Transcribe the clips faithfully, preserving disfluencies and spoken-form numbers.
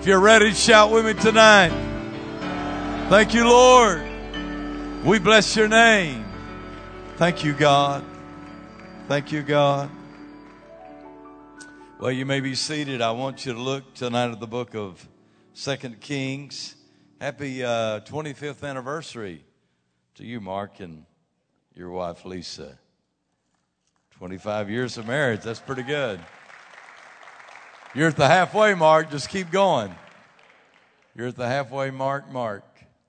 If you're ready, shout with me tonight. Thank you, Lord. We bless your name. Thank you, God. Thank you, God. Well, you may be seated. I want you to look tonight at the book of Second Kings. Happy uh, twenty-fifth anniversary to you, Mark, and your wife, Lisa. twenty-five years of marriage. That's pretty good. You're at the halfway mark. Just keep going. You're at the halfway mark, Mark.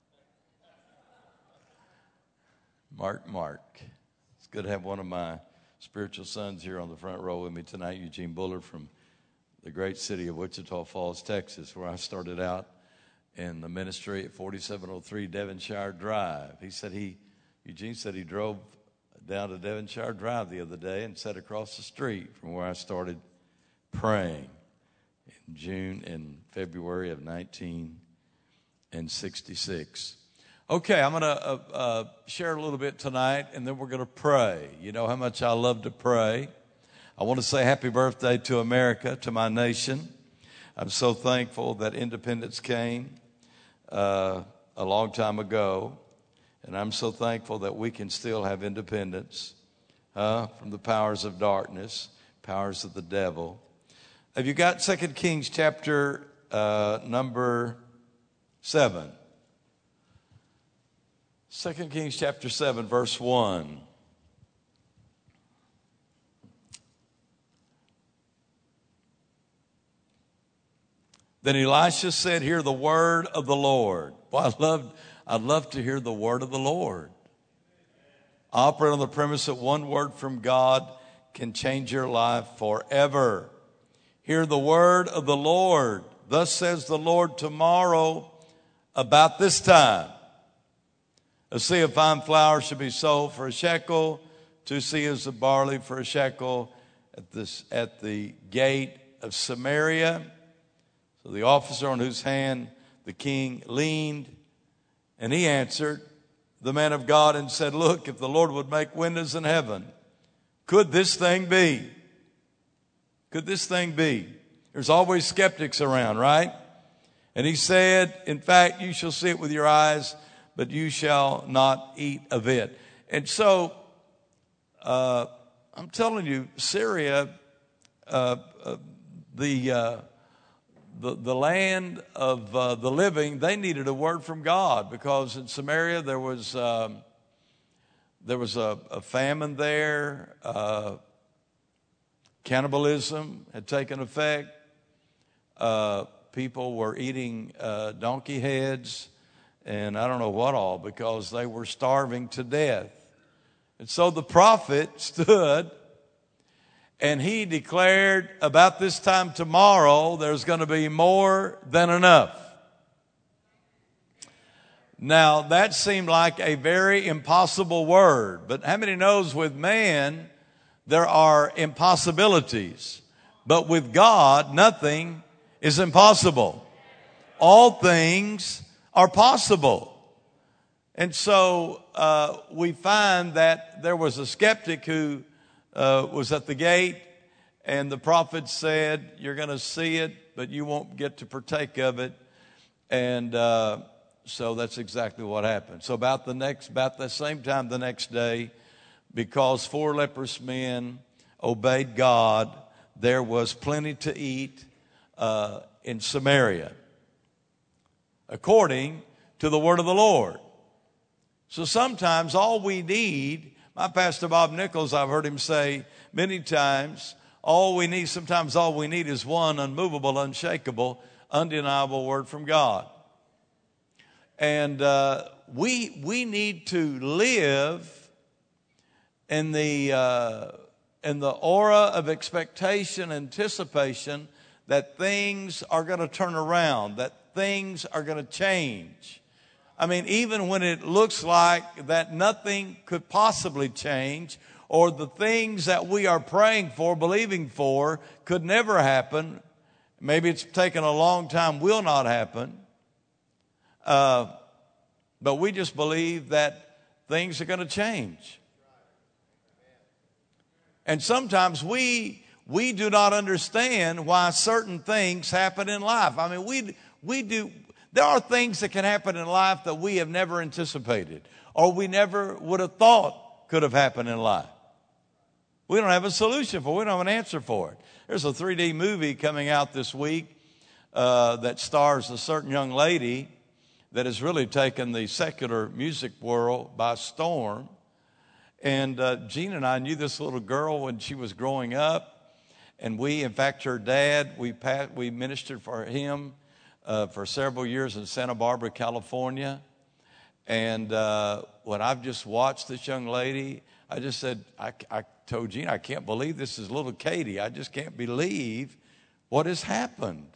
Mark, Mark. It's good to have one of my spiritual sons here on the front row with me tonight, Eugene Bullard from the great city of Wichita Falls, Texas, where I started out in the ministry at forty-seven oh three Devonshire Drive. He said he, Eugene said he drove down to Devonshire Drive the other day and sat across the street from where I started praying in June and February of nineteen sixty-six. Okay, I'm going to uh, uh, share a little bit tonight, and then we're going to pray. You know how much I love to pray. I want to say happy birthday to America, to my nation. I'm so thankful that independence came uh, a long time ago, and I'm so thankful that we can still have independence uh, from the powers of darkness, powers of the devil. Have you got Second Kings chapter uh, number seven? Second Kings chapter seven, verse one. Then Elisha said, "Hear the word of the Lord." Well, I love, I'd love to hear the word of the Lord. I operate on the premise that one word from God can change your life forever. Hear the word of the Lord. Thus says the Lord, tomorrow about this time, a seah of fine flour should be sold for a shekel, two seahs of barley for a shekel at this at the gate of Samaria. So the officer on whose hand the king leaned, and he answered the man of God and said, "Look, if the Lord would make windows in heaven, could this thing be? Could this thing be?" There's always skeptics around, right? And he said, "In fact, you shall see it with your eyes, but you shall not eat of it." And so, uh, I'm telling you, Syria, uh, uh, the, uh, the the land of uh, the living, they needed a word from God, because in Samaria there was um, there was a, a famine there. Uh, cannibalism had taken effect. Uh, people were eating uh, donkey heads and I don't know what all, because they were starving to death. And so the prophet stood and he declared, about this time tomorrow, there's going to be more than enough. Now, that seemed like a very impossible word, but how many knows with man there are impossibilities, but with God nothing is impossible. All things are possible. And so uh, we find that there was a skeptic who uh, was at the gate, and the prophet said, "You're going to see it, but you won't get to partake of it." And uh, so that's exactly what happened. So about the next, about the same time the next day, because four leprous men obeyed God, there was plenty to eat uh, in Samaria, according to the word of the Lord. So sometimes all we need, my pastor Bob Nichols, I've heard him say many times, all we need, sometimes all we need is one unmovable, unshakable, undeniable word from God. And uh, we we need to live in the uh, in the aura of expectation, anticipation that things are going to turn around, that things are going to change. I mean, even when it looks like that nothing could possibly change, or the things that we are praying for, believing for, could never happen. Maybe it's taken a long time, will not happen. Uh, but we just believe that things are going to change. And sometimes we we do not understand why certain things happen in life. I mean, we, we do, there are things that can happen in life that we have never anticipated or we never would have thought could have happened in life. We don't have a solution for it. We don't have an answer for it. There's a three D movie coming out this week uh, that stars a certain young lady that has really taken the secular music world by storm. And uh, Gene and I knew this little girl when she was growing up. And we, in fact, her dad, we passed, we ministered for him uh, for several years in Santa Barbara, California. And uh, when I've just watched this young lady, I just said, I, I told Gene, I can't believe this is little Katie. I just can't believe what has happened.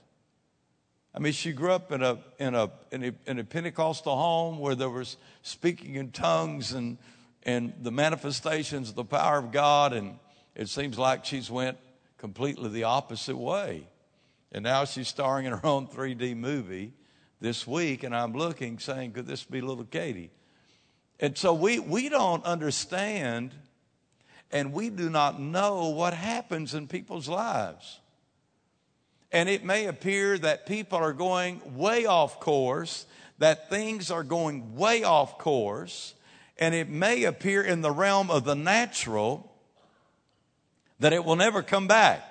I mean, she grew up in a in a in a, in a Pentecostal home where there was speaking in tongues and and the manifestations of the power of God, and it seems like she's went completely the opposite way. And now she's starring in her own three D movie this week, and I'm looking, saying, could this be little Katie? And so we we don't understand, and we do not know what happens in people's lives. And it may appear that people are going way off course, that things are going way off course, and it may appear in the realm of the natural that it will never come back.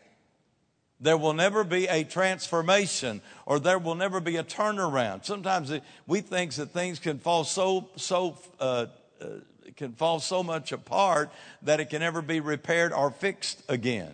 There will never be a transformation, or there will never be a turnaround. Sometimes it, we think that things can fall so so uh, uh, can fall so much apart that it can never be repaired or fixed again.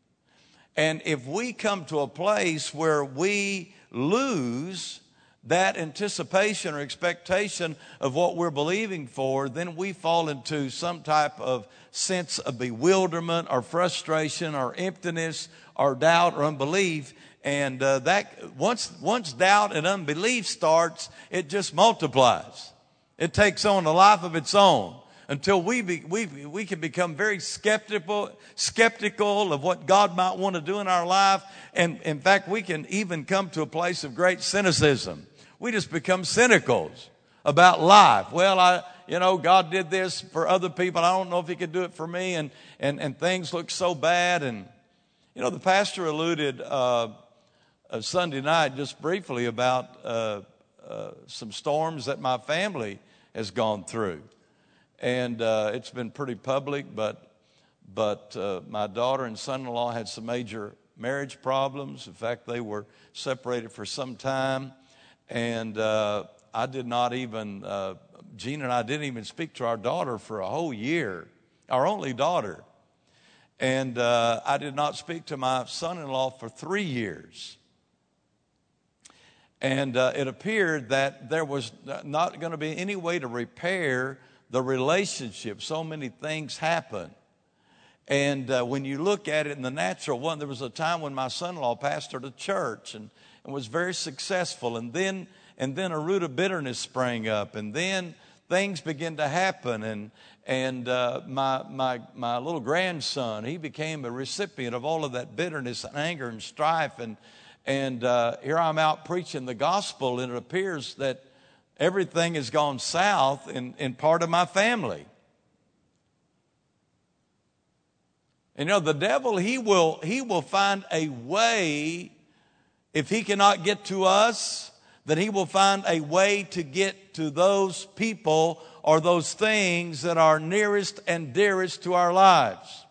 And if we come to a place where we lose that anticipation or expectation of what we're believing for, then we fall into some type of sense of bewilderment or frustration or emptiness or doubt or unbelief. And uh, that once once doubt and unbelief starts, it just multiplies. It takes on a life of its own until we be, we we can become very skeptical skeptical of what God might want to do in our life. And in fact, we can even come to a place of great cynicism. We just become cynical about life. Well, I, you know, God did this for other people. I don't know if he could do it for me. And, and, and things look so bad. And, you know, the pastor alluded uh, uh, Sunday night just briefly about uh, uh, some storms that my family has gone through. And uh, it's been pretty public, but, but uh, my daughter and son-in-law had some major marriage problems. In fact, they were separated for some time. And uh, I did not even, uh, Gene and I didn't even speak to our daughter for a whole year, our only daughter. And uh, I did not speak to my son-in-law for three years. And uh, it appeared that there was not going to be any way to repair the relationship. So many things happen. And uh, when you look at it in the natural, one, there was a time when my son-in-law pastored a church and and was very successful. And then and then a root of bitterness sprang up. And then things began to happen. And and uh, my my my little grandson, he became a recipient of all of that bitterness and anger and strife. And and uh, here I'm out preaching the gospel, and it appears that everything has gone south in, in part of my family. And you know, the devil, he will he will find a way. If he cannot get to us, then he will find a way to get to those people or those things that are nearest and dearest to our lives.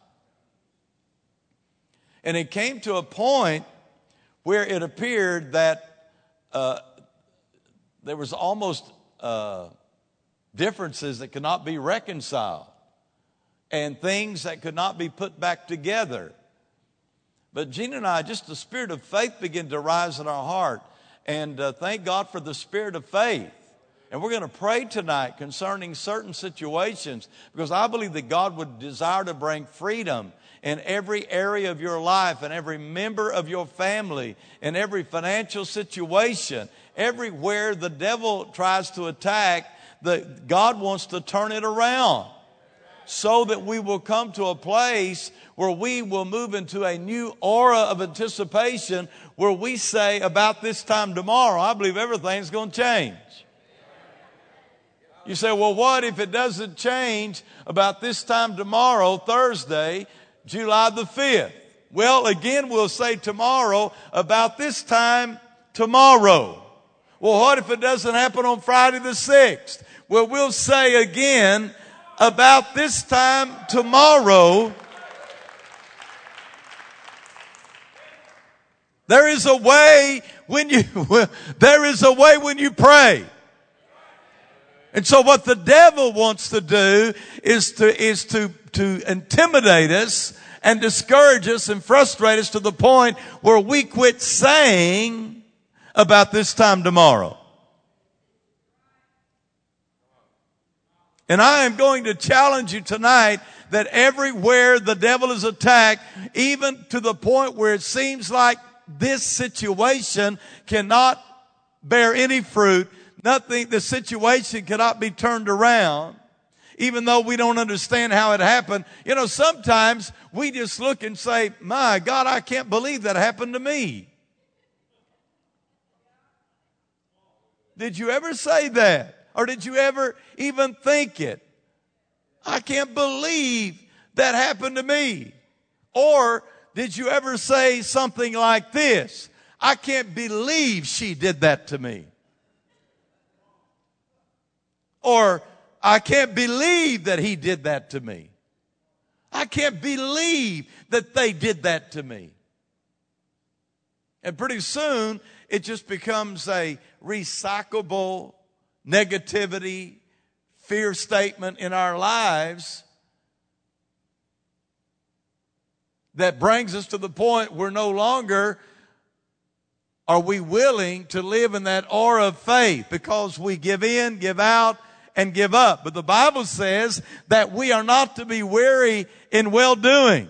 And it came to a point where it appeared that uh, there was almost uh, differences that could not be reconciled and things that could not be put back together. But Gene and I, just the spirit of faith began to rise in our heart. And uh, thank God for the spirit of faith. And we're going to pray tonight concerning certain situations, because I believe that God would desire to bring freedom in every area of your life and every member of your family, in every financial situation, everywhere the devil tries to attack, the, God wants to turn it around so that we will come to a place where we will move into a new aura of anticipation, where we say about this time tomorrow, I believe everything's going to change. You say, well, what if it doesn't change about this time tomorrow, Thursday, July the fifth? Well, again, we'll say tomorrow, about this time tomorrow. Well, what if it doesn't happen on Friday the sixth? Well, we'll say again, about this time tomorrow. There is a way when you, there is a way when you pray. And so what the devil wants to do is to, is to, to intimidate us and discourage us and frustrate us to the point where we quit saying about this time tomorrow. And I am going to challenge you tonight that everywhere the devil is attacked, even to the point where it seems like this situation cannot bear any fruit, nothing, the situation cannot be turned around, even though we don't understand how it happened. You know, sometimes we just look and say, my God, I can't believe that happened to me. Did you ever say that? Or did you ever even think it? I can't believe that happened to me. Or did you ever say something like this? I can't believe she did that to me. Or I can't believe that he did that to me. I can't believe that they did that to me. And pretty soon, it just becomes a recyclable negativity, fear statement in our lives that brings us to the point where no longer are we willing to live in that aura of faith, because we give in, give out, and give up. But the Bible says that we are not to be weary in well-doing.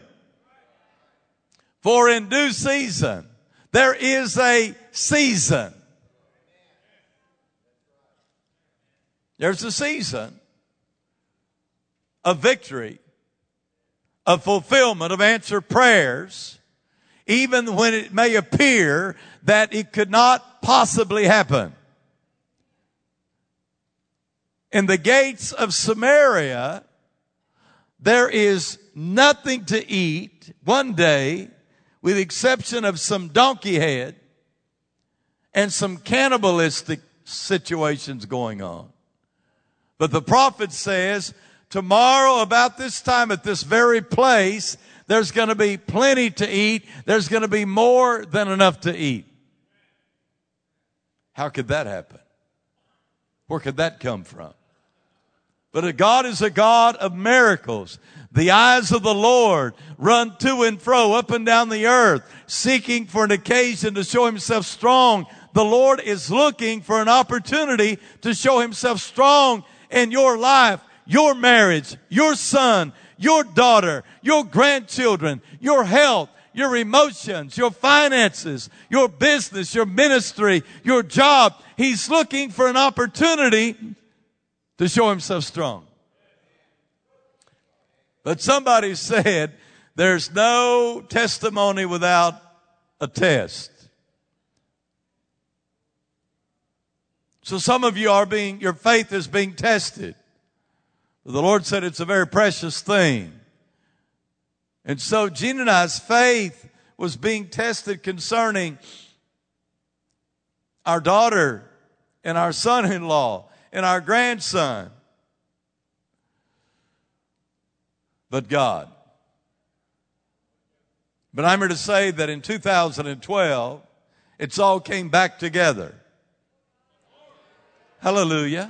For in due season, there is a season. There's a season of victory, of fulfillment, of answered prayers, even when it may appear that it could not possibly happen. In the gates of Samaria, there is nothing to eat one day, with the exception of some donkey head and some cannibalistic situations going on. But the prophet says, tomorrow about this time at this very place, there's going to be plenty to eat. There's going to be more than enough to eat. How could that happen? Where could that come from? But God is a God of miracles. The eyes of the Lord run to and fro, up and down the earth, seeking for an occasion to show himself strong. The Lord is looking for an opportunity to show himself strong in your life, your marriage, your son, your daughter, your grandchildren, your health, your emotions, your finances, your business, your ministry, your job. He's looking for an opportunity to show himself strong. But somebody said, there's no testimony without a test. So some of you are being, your faith is being tested. The Lord said it's a very precious thing. And so Gina and I's faith was being tested concerning our daughter and our son-in-law and our grandson. But God. But I'm here to say that in two thousand twelve, it's all came back together. Hallelujah.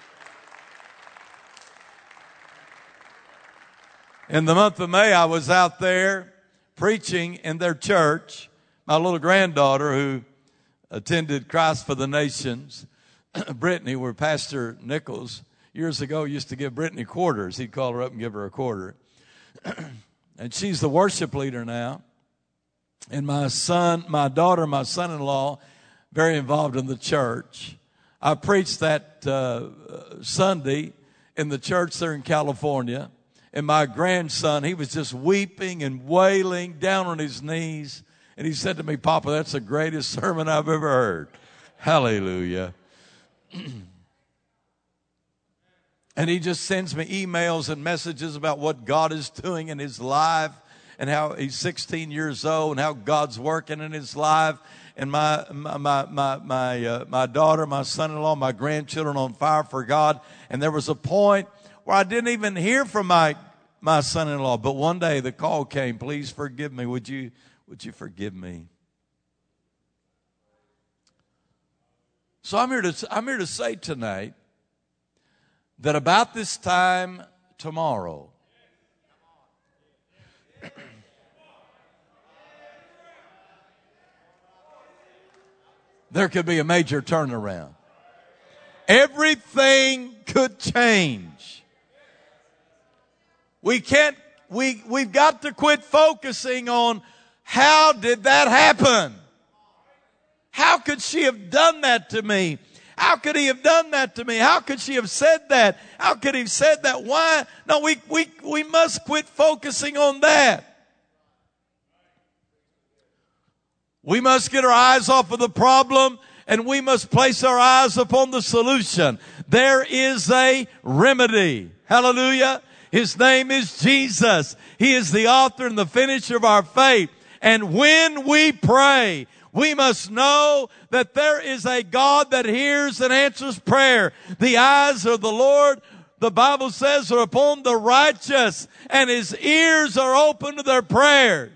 In the month of May, I was out there preaching in their church. My little granddaughter, who attended Christ for the Nations, Brittany, where Pastor Nichols years ago used to give Brittany quarters. He'd call her up and give her a quarter. And she's the worship leader now. And my son, my daughter, my son-in-law, very involved in the church. I preached that uh, Sunday in the church there in California. And my grandson, he was just weeping and wailing down on his knees. And he said to me, Papa, that's the greatest sermon I've ever heard. Hallelujah. And he just sends me emails and messages about what God is doing in his life and how he's sixteen years old and how God's working in his life. And my my my my my, uh, my daughter, my son-in-law, my grandchildren on fire for God. And there was a point where I didn't even hear from my my son-in-law. But one day the call came, please forgive me. Would you would you forgive me? So I'm here to I'm here to say tonight that about this time tomorrow, there could be a major turnaround. Everything could change. We can't, we, we've got to quit focusing on how did that happen? How could she have done that to me? How could he have done that to me? How could she have said that? How could he have said that? Why? No, we, we, we must quit focusing on that. We must get our eyes off of the problem and we must place our eyes upon the solution. There is a remedy. Hallelujah. His name is Jesus. He is the author and the finisher of our faith. And when we pray, we must know that there is a God that hears and answers prayer. The eyes of the Lord, the Bible says, are upon the righteous, and his ears are open to their prayers.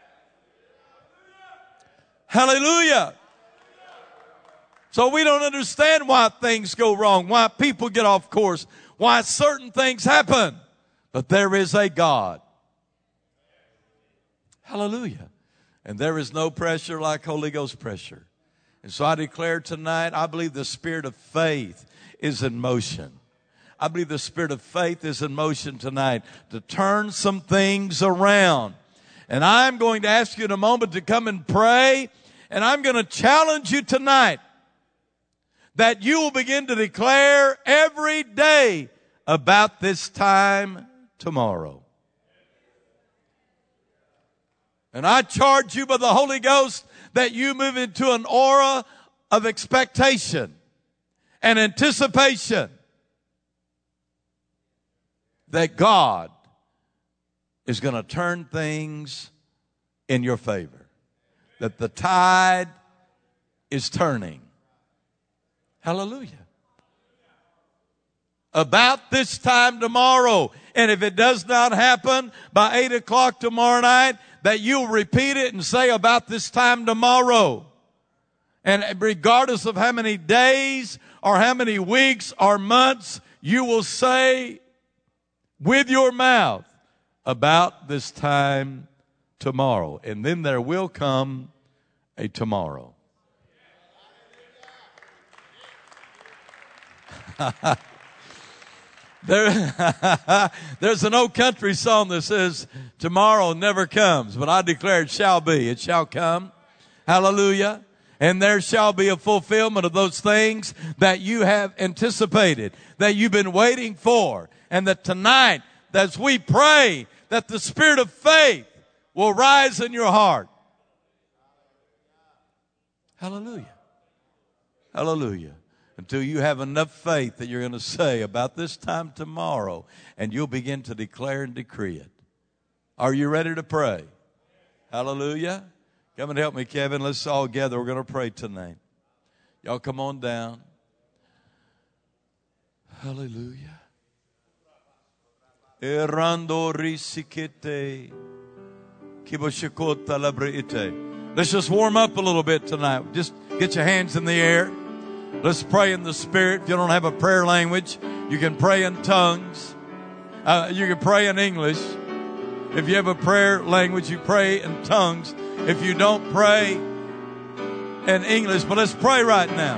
Hallelujah. So we don't understand why things go wrong, why people get off course, why certain things happen. But there is a God. Hallelujah. And there is no pressure like Holy Ghost pressure. And so I declare tonight, I believe the spirit of faith is in motion. I believe the spirit of faith is in motion tonight to turn some things around. And I'm going to ask you in a moment to come and pray. And I'm going to challenge you tonight that you will begin to declare every day about this time tomorrow. And I charge you by the Holy Ghost that you move into an aura of expectation and anticipation that God is going to turn things in your favor. That the tide is turning. Hallelujah. About this time tomorrow. And if it does not happen by eight o'clock tomorrow night, that you'll repeat it and say about this time tomorrow. And regardless of how many days or how many weeks or months, you will say with your mouth about this time tomorrow. And then there will come a tomorrow. There, there's an old country song that says, tomorrow never comes, but I declare it shall be. It shall come. Hallelujah. And there shall be a fulfillment of those things that you have anticipated, that you've been waiting for. And that tonight, as we pray, that the spirit of faith will rise in your heart. Hallelujah. Hallelujah. Until you have enough faith that you're going to say about this time tomorrow, and you'll begin to declare and decree it. Are you ready to pray? Hallelujah. Come and help me, Kevin. Let's all gather. We're going to pray tonight. Y'all come on down. Hallelujah. Let's just warm up a little bit tonight. Just get your hands in the air. Let's pray in the Spirit. If you don't have a prayer language, you can pray in tongues. Uh, you can pray in English. If you have a prayer language, you pray in tongues. If you don't pray in English, but let's pray right now.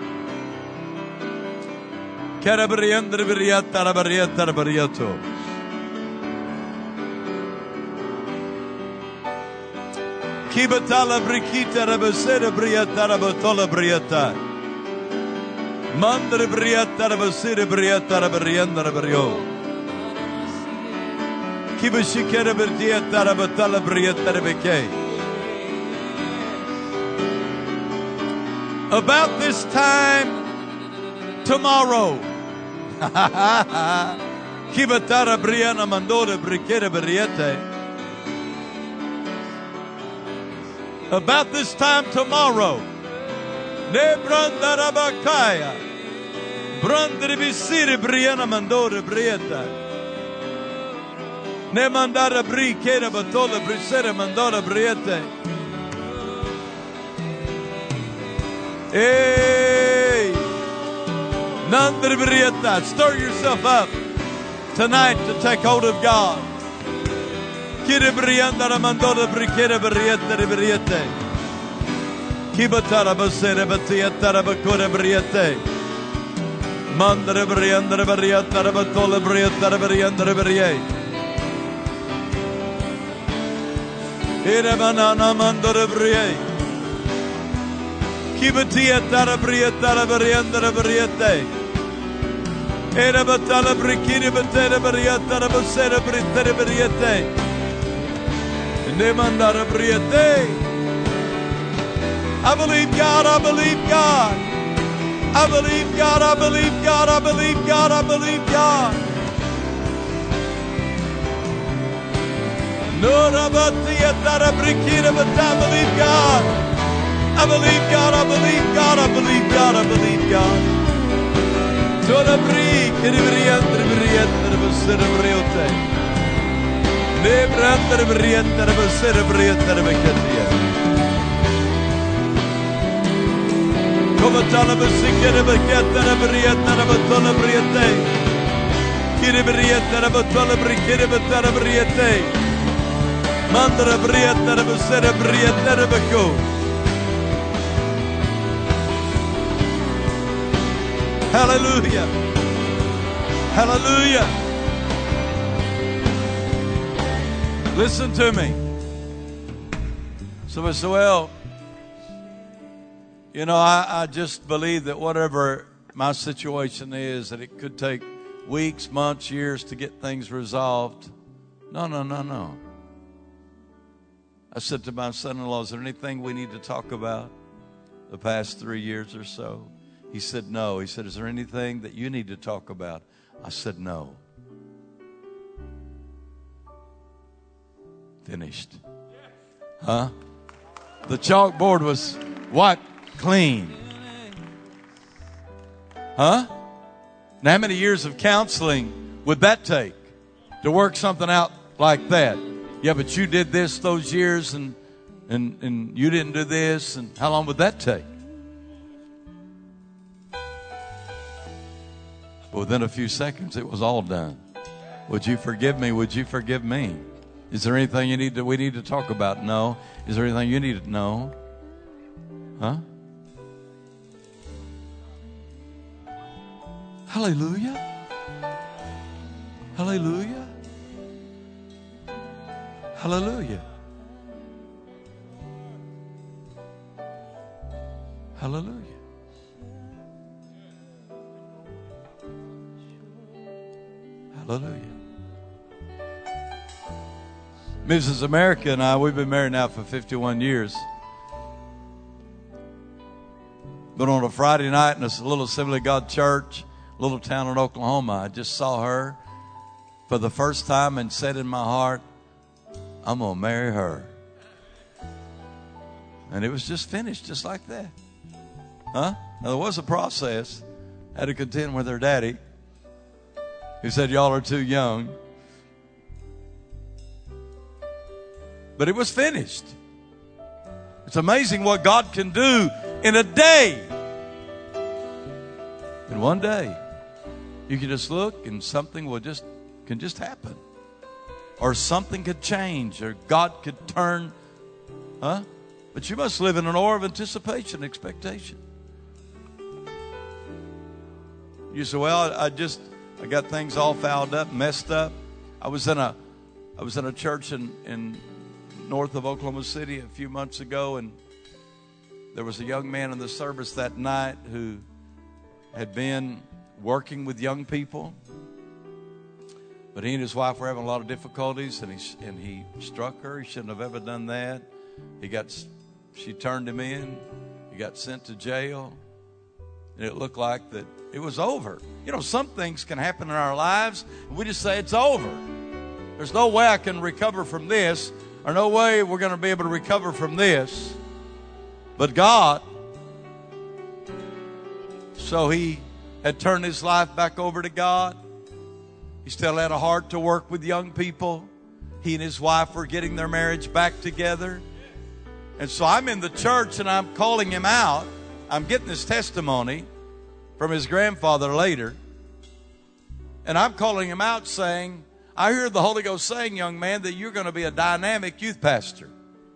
Mandre briatara basire briatara briandara brio. Kibashikara briatara batala briatara beke. About this time tomorrow. Kibatara briana mandora brikera briete. About this time tomorrow, ne brandarabakaya, brandribisiri briana mandore brieta, ne mandara bri kera batola brisere mandora briete. Hey, nandri brieta, stir yourself up tonight to take hold of God. Kiri briandara mandora brikere brieta briete. Kibatara basere batiatara bakore briete. Mandara briandara briatara batola briatara briandara brie. Ere banana mandora brie. Kibatiatara briatara briandara briete. Ere batala brikiri batera briatara basere britere briete. Nemandara briete. I believe God, I believe God. I believe God, I believe God, I believe God, I believe God. No rabatiyatara brikira, but I believe God. I believe God, I believe God, I believe God, I believe God. Tora bri, kiribriyandra briyandra basira briote. Nebrandra briyandra basira briyandra bakatiya. Kovatala basikere bakatara briyandra batala briyate. Kiribriyandra batala brikire batara briyate. Mandra briyandra basira briyandra bako. Hallelujah. Hallelujah. Listen to me. So I said, well, you know, I, I just believe that whatever my situation is, that it could take weeks, months, years to get things resolved. No, no, no, no. I said to my son-in-law, is there anything we need to talk about the past three years or so? He said, no. He said, is there anything that you need to talk about? I said, no. Finished. Huh? The chalkboard was wiped clean. Huh? Now, how many years of counseling would that take to work something out like that? Yeah, but you did this those years and, and, and you didn't do this. And how long would that take? Within a few seconds, it was all done. Would you forgive me? Would you forgive me? Is there anything you need to, we need to talk about? No. Is there anything you need to know? Huh? Hallelujah. Hallelujah. Hallelujah. Hallelujah. Hallelujah. Missus America and I, we've been married now for fifty-one years. But on a Friday night in a little Assembly of God church, little town in Oklahoma, I just saw her for the first time and said in my heart, I'm going to marry her. And it was just finished just like that. Huh? Now, there was a process. I had to contend with her daddy, who said, y'all are too young. But it was finished. It's amazing what God can do in a day. In one day, you can just look and something will just can just happen. Or something could change, or God could turn. Huh? But you must live in an awe of anticipation, expectation. You say, well, I just I got things all fouled up, messed up. I was in a I was in a church in, in north of Oklahoma City a few months ago, and there was a young man in the service that night who had been working with young people, but he and his wife were having a lot of difficulties, and he and he struck her. He shouldn't have ever done that. He got she turned him in. He got sent to jail, and it looked like that it was over. You know, some things can happen in our lives, and we just say it's over. There's no way I can recover from this. or no way we're going to be able to recover from this. But God, so he had turned his life back over to God. He still had a heart to work with young people. He and his wife were getting their marriage back together. And so I'm in the church and I'm calling him out. I'm getting his testimony from his grandfather later. And I'm calling him out saying, I hear the Holy Ghost saying, young man, that you're going to be a dynamic youth pastor.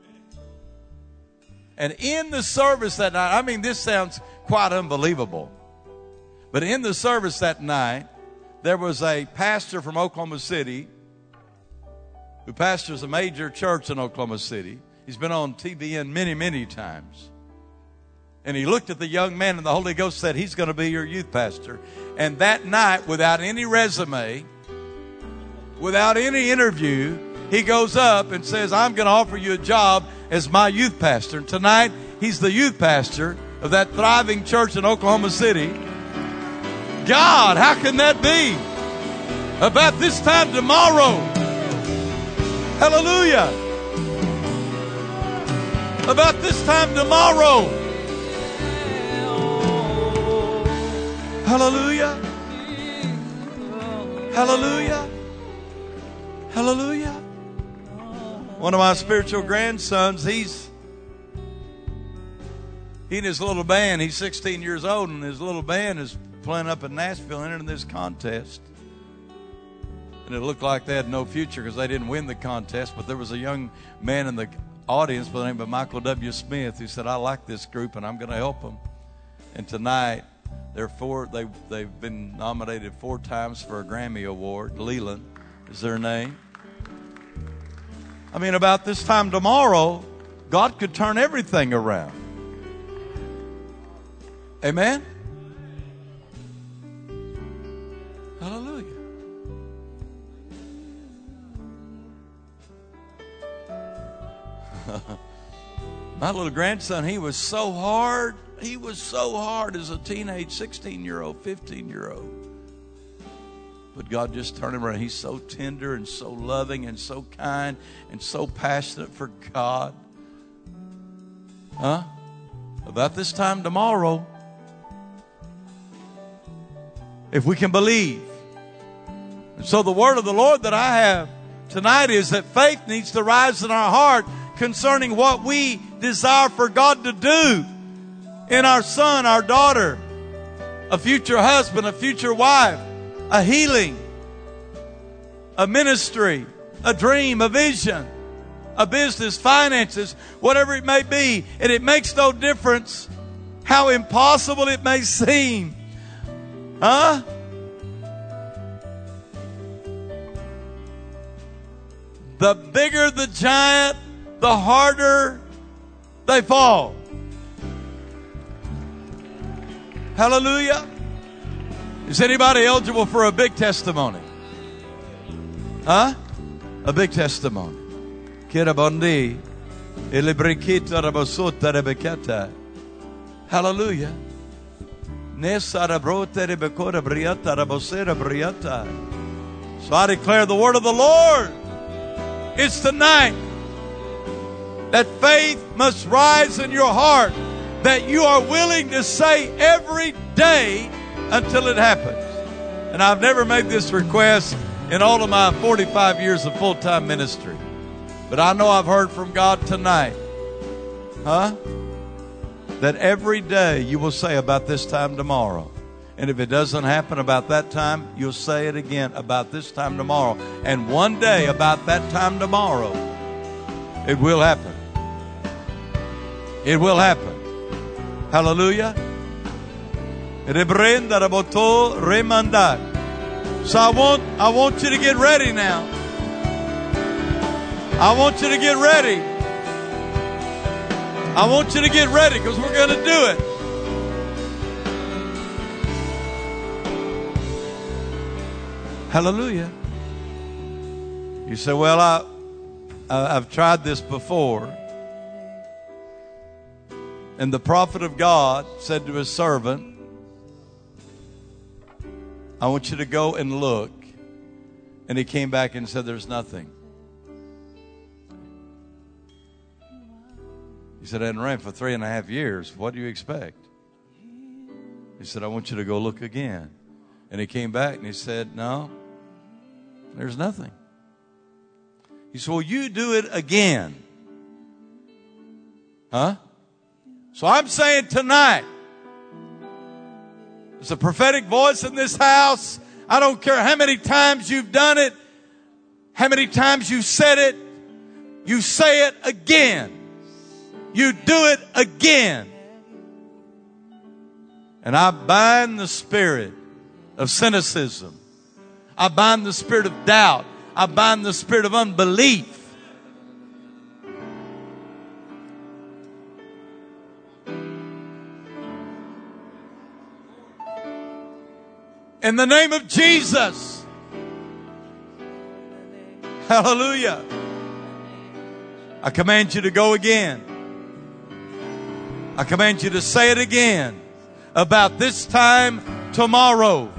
And in the service that night, I mean, this sounds quite unbelievable. But in the service that night, there was a pastor from Oklahoma City who pastors a major church in Oklahoma City. He's been on T V N many, many times. And he looked at the young man, and the Holy Ghost said, he's going to be your youth pastor. And that night, without any resume, without any interview, he goes up and says, I'm going to offer you a job as my youth pastor. And tonight, he's the youth pastor of that thriving church in Oklahoma City. God, how can that be? About this time tomorrow. Hallelujah. About this time tomorrow. Hallelujah. Hallelujah. Hallelujah. One of my spiritual grandsons, he's he and his little band, he's sixteen years old, and his little band is playing up in Nashville, entering this contest. And it looked like they had no future because they didn't win the contest. But there was a young man in the audience by the name of Michael W. Smith who said, I like this group and I'm going to help them. And tonight, they're four, they, they've been nominated four times for a Grammy Award. Leland is their name. I mean, about this time tomorrow, God could turn everything around. Amen? Hallelujah. My little grandson, he was so hard. He was so hard as a teenage sixteen-year-old, fifteen-year-old. But God just turned him around. He's so tender and so loving and so kind and so passionate for God. Huh? About this time tomorrow, if we can believe. And so the word of the Lord that I have tonight is that faith needs to rise in our heart concerning what we desire for God to do in our son, our daughter, a future husband, a future wife, a healing, a ministry, a dream, a vision, a business, finances, whatever it may be. And it makes no difference how impossible it may seem. Huh? The bigger the giant, the harder they fall. Hallelujah. Is anybody eligible for a big testimony? Huh? A big testimony. Hallelujah. So I declare the word of the Lord. It's tonight that faith must rise in your heart, that you are willing to say every day until it happens. And I've never made this request in all of my forty-five years of full-time ministry. But I know I've heard from God tonight. Huh? That every day you will say about this time tomorrow. And if it doesn't happen about that time, you'll say it again about this time tomorrow. And one day about that time tomorrow, it will happen. It will happen. Hallelujah. So I want, I want you to get ready now. I want you to get ready. I want you to get ready because we're going to do it. Hallelujah. You say, well, I, I, I've tried this before. And the prophet of God said to his servant, I want you to go and look. And he came back and said, there's nothing. He said, it hadn't rained for three and a half years. What do you expect? He said, I want you to go look again. And he came back and he said, no, there's nothing. He said, well, you do it again. Huh? So I'm saying tonight, there's a prophetic voice in this house. I don't care how many times you've done it, how many times you've said it, you say it again. You do it again. And I bind the spirit of cynicism. I bind the spirit of doubt. I bind the spirit of unbelief. In the name of Jesus. Hallelujah. I command you to go again. I command you to say it again about this time tomorrow.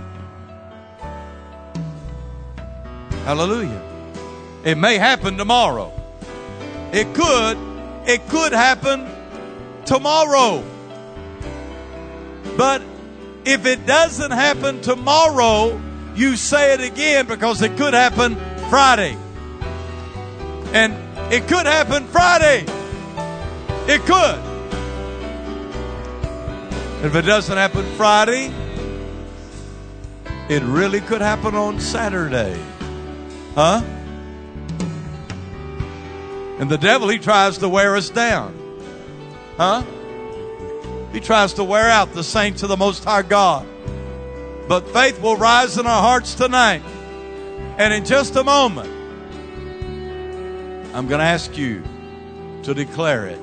Hallelujah. It may happen tomorrow. It could. It could happen tomorrow. But if it doesn't happen tomorrow, you say it again because it could happen Friday. And it could happen Friday. It could. If it doesn't happen Friday, it really could happen on Saturday. Huh? And the devil, he tries to wear us down. Huh? He tries to wear out the saints of the Most High God. But faith will rise in our hearts tonight. And in just a moment, I'm going to ask you to declare it.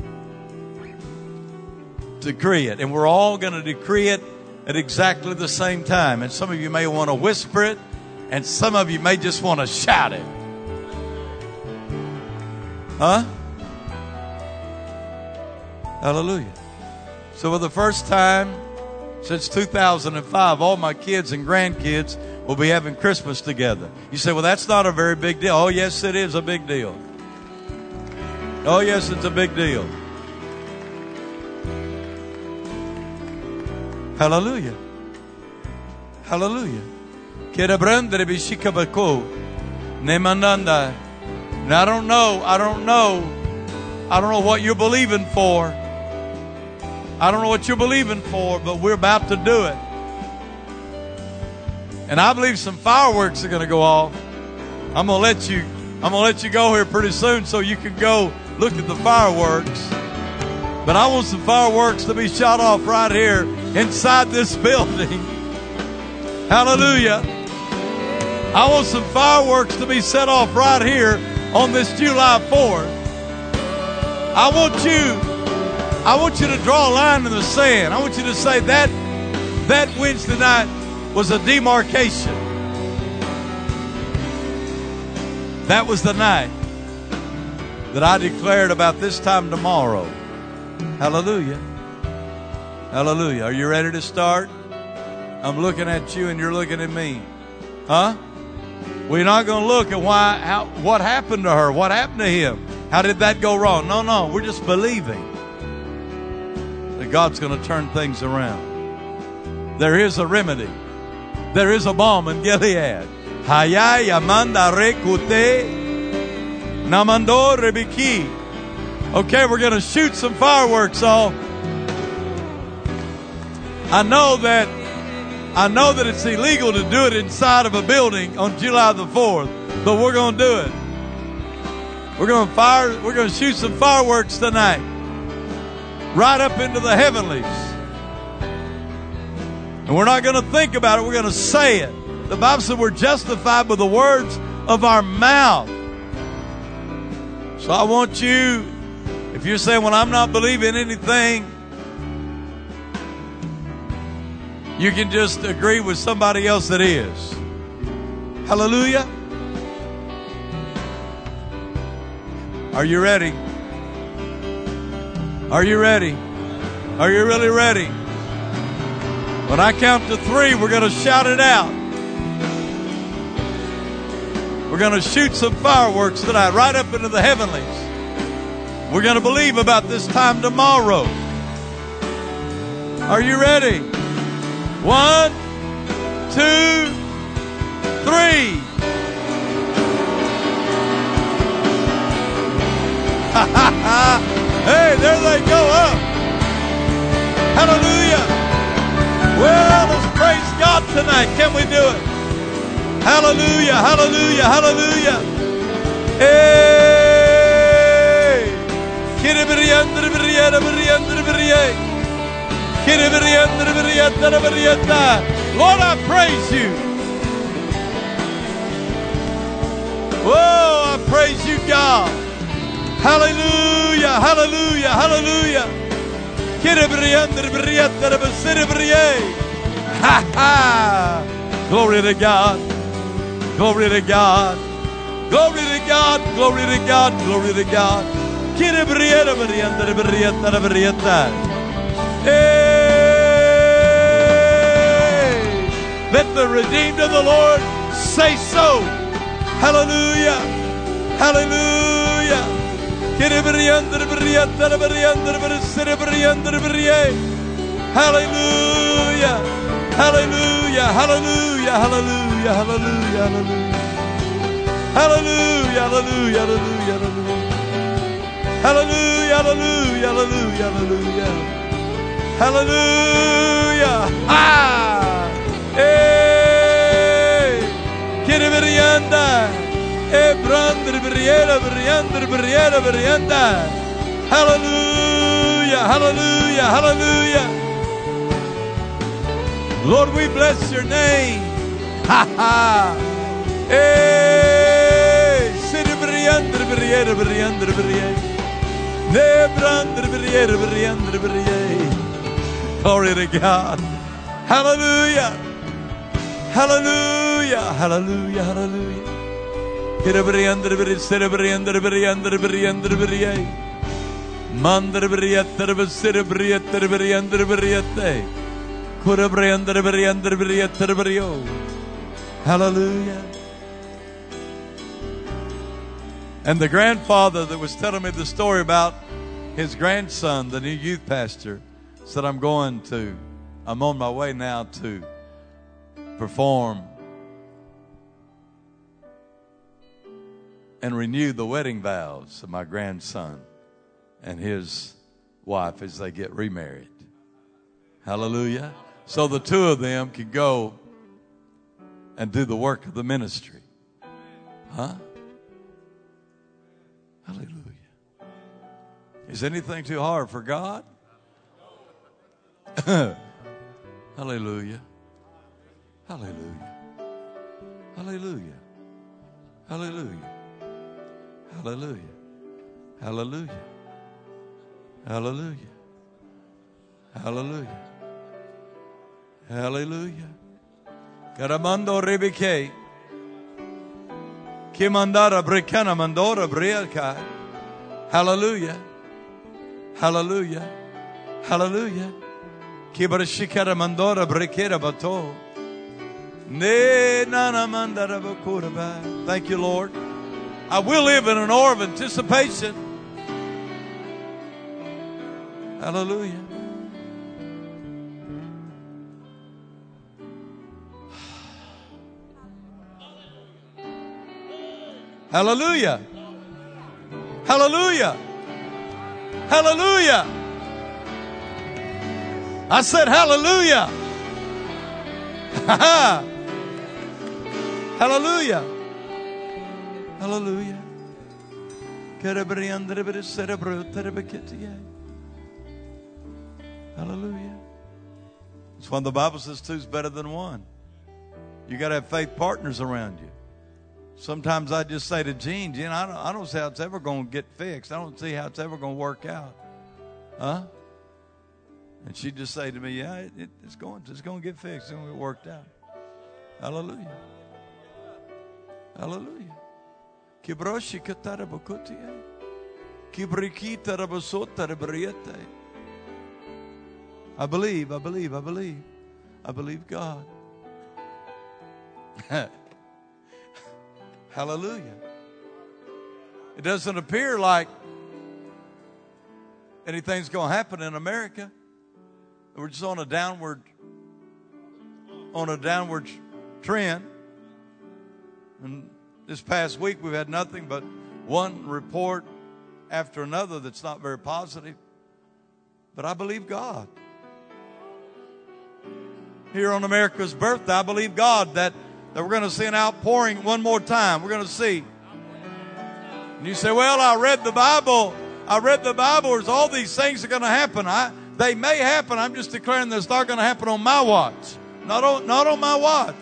Decree it. And we're all going to decree it at exactly the same time. And some of you may want to whisper it. And some of you may just want to shout it. Huh? Hallelujah. So for the first time since two thousand five, all my kids and grandkids will be having Christmas together. You say, well, that's not a very big deal. Oh, yes, it is a big deal. Oh, yes, it's a big deal. Hallelujah. Hallelujah. Now, I don't know, I don't know, I don't know what you're believing for. I don't know what you're believing for, but we're about to do it. And I believe some fireworks are going to go off. I'm going to let you, I'm going to let you go here pretty soon so you can go look at the fireworks. But I want some fireworks to be shot off right here inside this building. Hallelujah. I want some fireworks to be set off right here on this July fourth. I want you, I want you to draw a line in the sand. I want you to say that that Wednesday night was a demarcation. That was the night that I declared about this time tomorrow. Hallelujah. Hallelujah. Are you ready to start? I'm looking at you and you're looking at me. Huh? We're not going to look at why, how, what happened to her, what happened to him. How did that go wrong? No, no. We're just believing that God's going to turn things around. There is a remedy. There is a balm in Gilead. Hayay amanda rekute namando rebiki. Okay, we're going to shoot some fireworks off. I know that I know that it's illegal to do it inside of a building on July the fourth, but we're going to do it. We're going to fire we're going to shoot some fireworks tonight. Right up into the heavenlies. And we're not going to think about it, we're going to say it. The Bible said we're justified by the words of our mouth. So I want you, if you're saying, well, I'm not believing anything, you can just agree with somebody else that is. Hallelujah. Are you ready? Are you ready? Are you really ready? When I count to three, we're going to shout it out. We're going to shoot some fireworks tonight right up into the heavenlies. We're going to believe about this time tomorrow. Are you ready? One, two, three. Hey, there they go up. Hallelujah. Well, let's praise God tonight. Can we do it? Hallelujah, hallelujah, hallelujah. Hey. Lord, I praise you. Whoa, I praise you, God. Hallelujah, hallelujah, hallelujah. Ha ha. Glory to God. Glory to God. Glory to God. Glory to God. Glory to God. Hey. Let the redeemed of the Lord say so. Hallelujah. Hallelujah. Hallelujah. Hallelujah. Hallelujah. Hallelujah. Hallelujah. Hallelujah. Hallelujah. Hallelujah. Hallelujah. Hallelujah. Hallelujah. Hallelujah. Hallelujah. Ah. Hey. Kiribirianda. Hey, brander briera briander briera brianda. Hallelujah. Hallelujah. Hallelujah. Lord, we bless your name. Ha ha. Hey, siribriander briera briander briera. Ne brander briera briander briera. Glory to God. Hallelujah. Hallelujah. Hallelujah. Hallelujah. Kirabriander briera siribriander briander briander briera. Mander briera tervasir briera terbriander briera. Hallelujah. And the grandfather that was telling me the story about his grandson, the new youth pastor, said, I'm going to, I'm on my way now to perform and renew the wedding vows of my grandson and his wife as they get remarried. Hallelujah. So the two of them can go and do the work of the ministry. Huh? Hallelujah. Is anything too hard for God? Hallelujah. Hallelujah. Hallelujah. Hallelujah. Hallelujah. Hallelujah. Hallelujah. Hallelujah. Hallelujah. Karamando rebeke. Kimandara brekana mandora briaka. Hallelujah. Hallelujah. Hallelujah. Kibarashikara mandora brekera bato. Ne nana mandara bakuraba. Thank you, Lord. I will live in an awe of anticipation. Hallelujah. Hallelujah. Hallelujah. Hallelujah. I said hallelujah. Hallelujah. Hallelujah. Hallelujah. It's when the Bible says two's better than one. You got to have faith partners around you. Sometimes I just say to Jean, Jean, I don't, I don't see how it's ever going to get fixed. I don't see how it's ever going to work out. Huh? And she'd just say to me, yeah, it, it, it's going it's going to get fixed. It's going to get worked out. Hallelujah. Hallelujah. Kibroshi katarabakutia. Kibriki tarabasota rebriete. I believe, I believe, I believe. I believe God. Hallelujah. It doesn't appear like anything's going to happen in America. We're just on a downward, on a downward trend. And this past week we've had nothing but one report after another that's not very positive. But I believe God. Here on America's birthday, I believe God that, that we're going to see an outpouring one more time. We're going to see. And you say, well, I read the Bible. I read the Bible. There's all these things are going to happen. I, they may happen. I'm just declaring that it's not going to happen on my watch. Not on, not on my watch.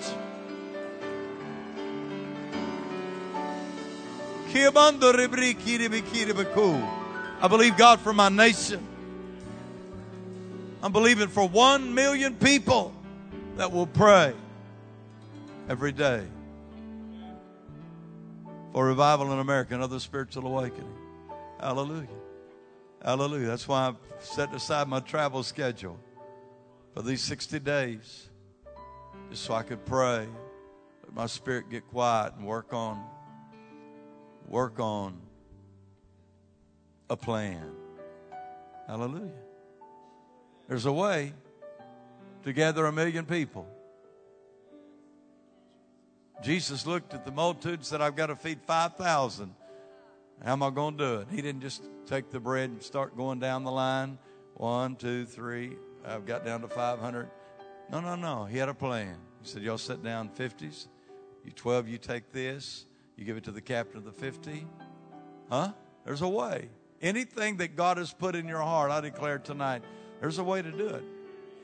I believe God for my nation. I'm believing for one million people that will pray every day for revival in America and other spiritual awakening. Hallelujah. Hallelujah. That's why I've set aside my travel schedule for these sixty days, just so I could pray, let my spirit get quiet and work on work on a plan. Hallelujah. There's a way to gather a million people. Jesus looked at the multitude and said, I've got to feed five thousand. How am I going to do it? He didn't just take the bread and start going down the line. One, two, three. I've got down to five hundred. No, no, no. He had a plan. He said, y'all sit down fifties. You twelve, you take this. You give it to the captain of the fifty. Huh? There's a way. Anything that God has put in your heart, I declare tonight, there's a way to do it.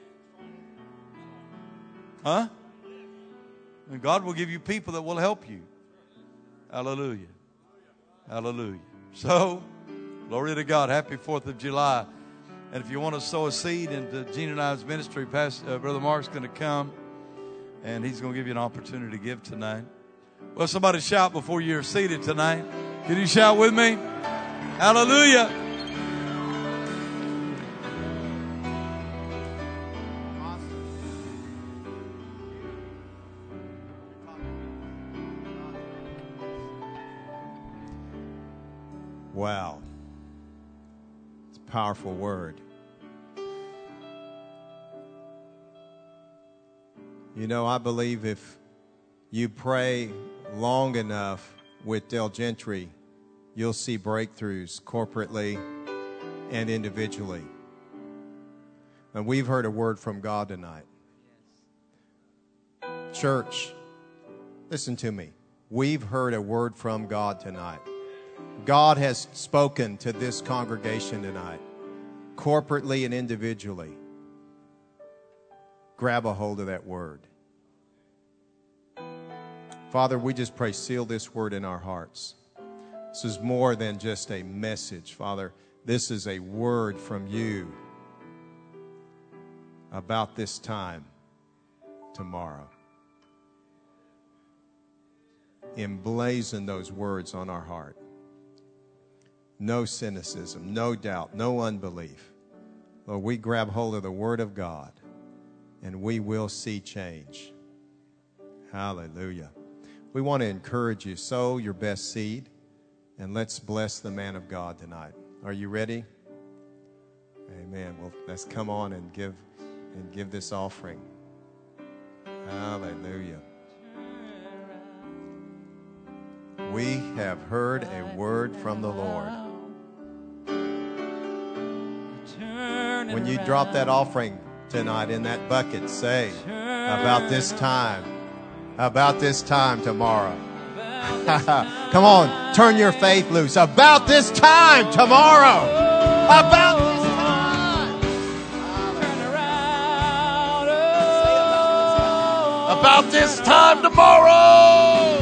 Huh? And God will give you people that will help you. Hallelujah. Hallelujah. So, glory to God. Happy fourth of July. And if you want to sow a seed into Gene and I's ministry, Pastor, uh, Brother Mark's going to come, and he's going to give you an opportunity to give tonight. Well, somebody shout before you're seated tonight. Can you shout with me? Hallelujah. Wow. It's a powerful word. You know, I believe if you pray long enough with Del Gentry, you'll see breakthroughs corporately and individually. And we've heard a word from God tonight. Church, listen to me. We've heard a word from God tonight. God has spoken to this congregation tonight, corporately and individually. Grab a hold of that word. Father, we just pray, seal this word in our hearts. This is more than just a message, Father. This is a word from you about this time tomorrow. Emblazon those words on our heart. No cynicism, no doubt, no unbelief. Lord, we grab hold of the Word of God, and we will see change. Hallelujah. We want to encourage you. Sow your best seed, and let's bless the man of God tonight. Are you ready? Amen. Well, let's come on and give and give this offering. Hallelujah. We have heard a word from the Lord. When you drop that offering tonight in that bucket, say, about this time, about this time tomorrow. Come on, turn your faith loose. About this time tomorrow. About this time. About this time tomorrow.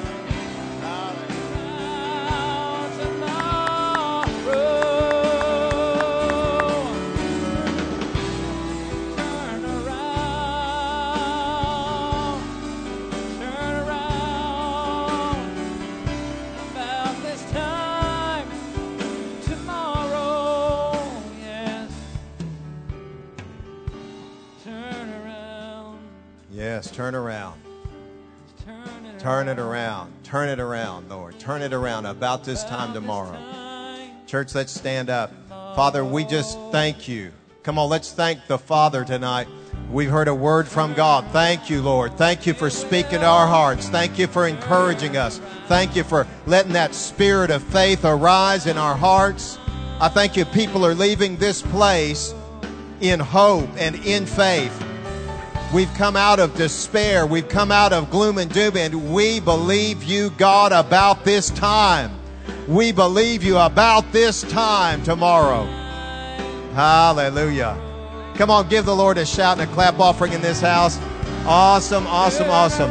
Yes, turn around. Turn it around. Turn it around, Lord. Turn it around about this time tomorrow. Church, let's stand up. Father, we just thank you. Come on, let's thank the Father tonight. We've heard a word from God. Thank you, Lord. Thank you for speaking to our hearts. Thank you for encouraging us. Thank you for letting that spirit of faith arise in our hearts. I thank you people are leaving this place in hope and in faith. We've come out of despair. We've come out of gloom and doom, and we believe you, God, about this time. We believe you about this time tomorrow. Hallelujah. Come on, give the Lord a shout and a clap offering in this house. Awesome, awesome, awesome.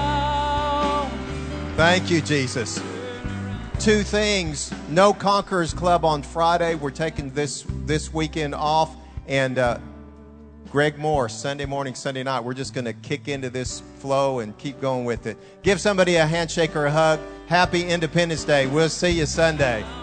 Thank you, Jesus. Two things. No Conquerors Club on Friday. We're taking this this weekend off. And uh, Greg Moore, Sunday morning, Sunday night. We're just going to kick into this flow and keep going with it. Give somebody a handshake or a hug. Happy Independence Day. We'll see you Sunday.